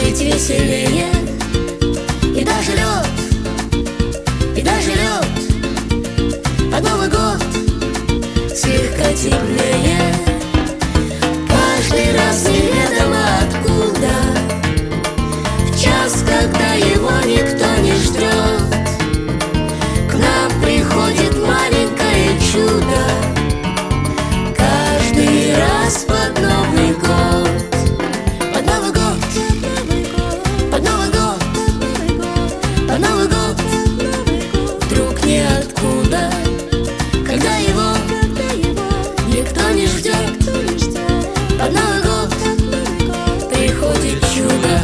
быть веселее. И даже лед, под Новый год слегка теплее. Каждый раз неведомо откуда, в час, когда его никто не ждет, к нам приходит маленькое чудо. Каждый раз под Новый год, под Новый год, под Новый год, под Новый год, вдруг ниоткуда, когда его никто не ждет, под Новый год приходит чудо.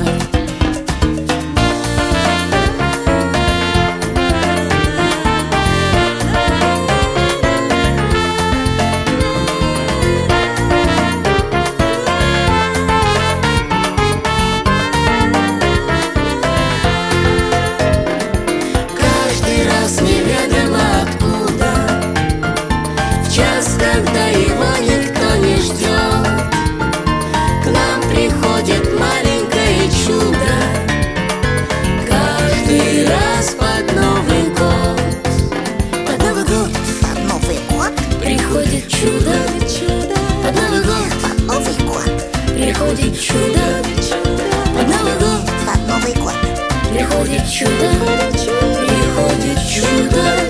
Когда его никто не ждет, к нам приходит маленькое чудо. Каждый раз под Новый год, под Новый год, Под Новый год, приходит чудо. Под Новый год, под Новый год, приходит чудо. Под Новый год, под Новый год. приходит чудо. Приходит чудо.